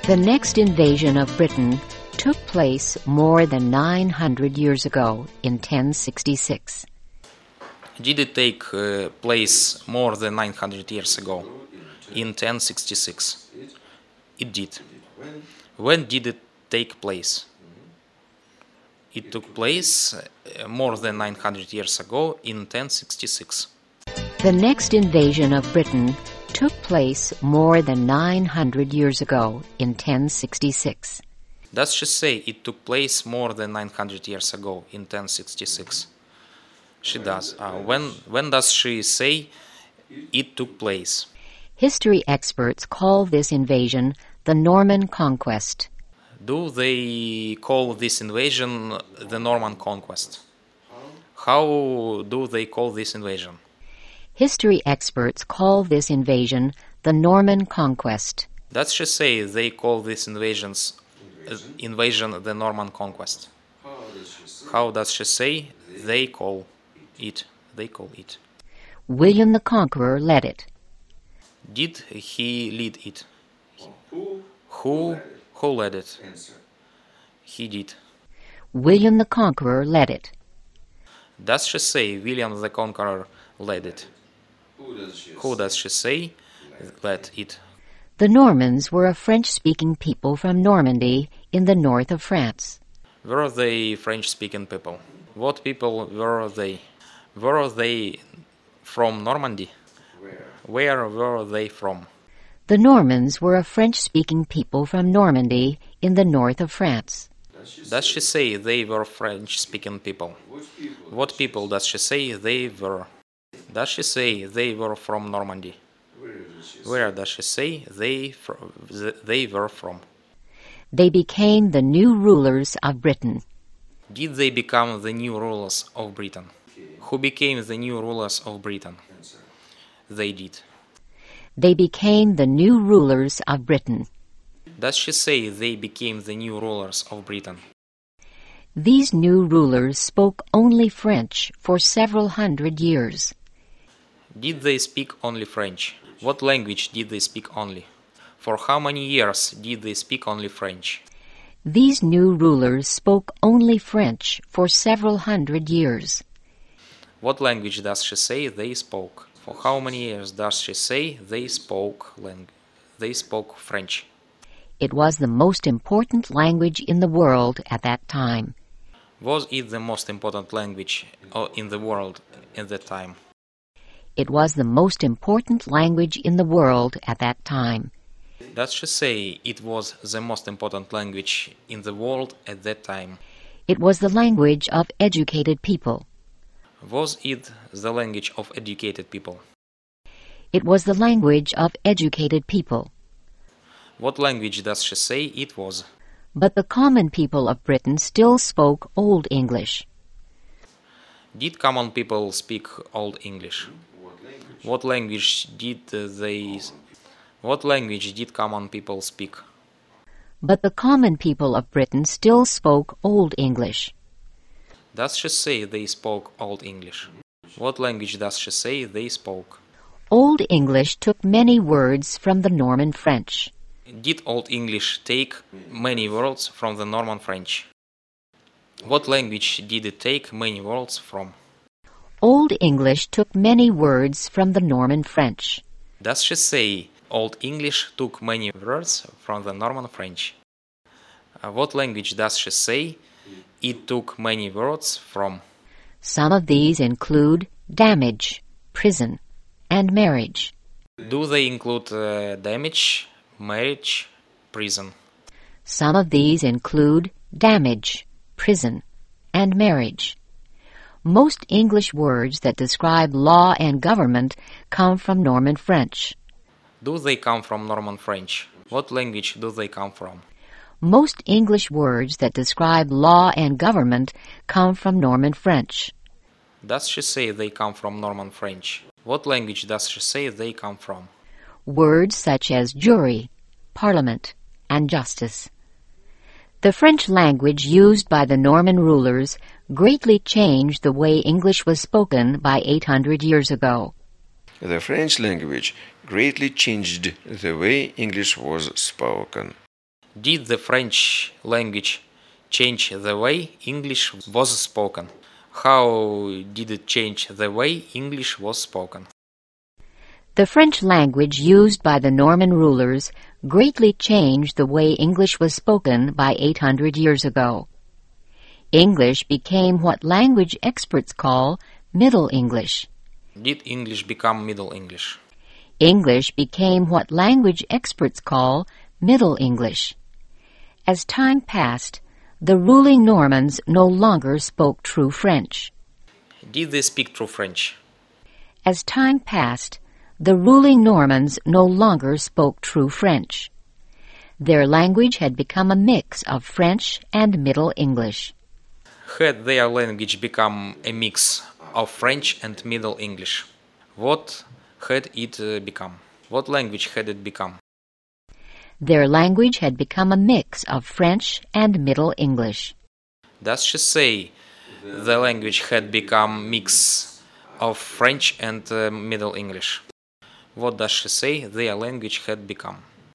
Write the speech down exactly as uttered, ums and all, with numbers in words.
The next invasion of Britain took place more than nine hundred years ago in ten sixty-six. Did it take uh, place more than nine hundred years ago in ten sixty-six? It did. When did it take place? It took place uh, more than nine hundred years ago in ten sixty-six. The next invasion of Britain took place more than nine hundred years ago in ten sixty-six. Does she say it took place more than nine hundred years ago in ten sixty-six? She does. Uh, when, when does she say it took place? History experts call this invasion the Norman Conquest. Do they call this invasion the Norman Conquest? How do they call this invasion? History experts call this invasion the Norman Conquest. Does she say they call this invasions, uh, invasion the Norman Conquest? How does she say they call it? They call it. William the Conqueror led it. Did he lead it? Who, who led it? He did. William the Conqueror led it. Does she say William the Conqueror led it? Who does she say led it? The Normans were a French-speaking people from Normandy in the north of France. Were they French-speaking people? What people were they? Were they from Normandy? Where were they from? The Normans were a French-speaking people from Normandy in the north of France. Does she say they were French-speaking people? What people does she say they were? Does she say they were from Normandy? Where does she say they, fr- they were from? They became the new rulers of Britain. Did they become the new rulers of Britain? Who became the new rulers of Britain? They did. They became the new rulers of Britain. Does she say they became the new rulers of Britain? These new rulers spoke only French for several hundred years. Did they speak only French? What language did they speak only? For how many years did they speak only French? These new rulers spoke only French for several hundred years. What language does she say they spoke? For how many years does she say they spoke lang- they spoke French? It was the most important language in the world at that time. Was it the most important language in the world at that time? It was the most important language in the world at that time. Does she say it was the most important language in the world at that time? It was the language of educated people. Was it the language of educated people? It was the language of educated people. What language does she say it was? But the common people of Britain still spoke Old English. Did common people speak Old English? What language did they... What language did common people speak? But the common people of Britain still spoke Old English. Does she say they spoke Old English? What language does she say they spoke? Old English took many words from the Norman French. Did Old English take many words from the Norman French? What language did it take many words from? Old English took many words from the Norman French. Does she say Old English took many words from the Norman French? Uh, what language does she say it took many words from? Some of these include damage, prison, and marriage. Do they include uh, damage, marriage, prison? Some of these include damage, prison, and marriage. Most English words that describe law and government come from Norman French. Do they come from Norman French? What language do they come from? Most English words that describe law and government come from Norman French. Does she say they come from Norman French? What language does she say they come from? Words such as jury, parliament, and justice. The French language used by the Norman rulers greatly changed the way English was spoken by eight hundred years ago. The French language greatly changed the way English was spoken. Did the French language change the way English was spoken? How did it change the way English was spoken? The French language used by the Norman rulers greatly changed the way English was spoken by eight hundred years ago. English became what language experts call Middle English. Did English become Middle English? English became what language experts call Middle English. As time passed, the ruling Normans no longer spoke true French. Did they speak true French? As time passed, the ruling Normans no longer spoke true French. Their language had become a mix of French and Middle English. Had their language become a mix of French and Middle English? What had it uh, become? What language had it become? Their language had become a mix of French and Middle English. Does she say the language had become mix of French and uh, Middle English? What does she say their language had become?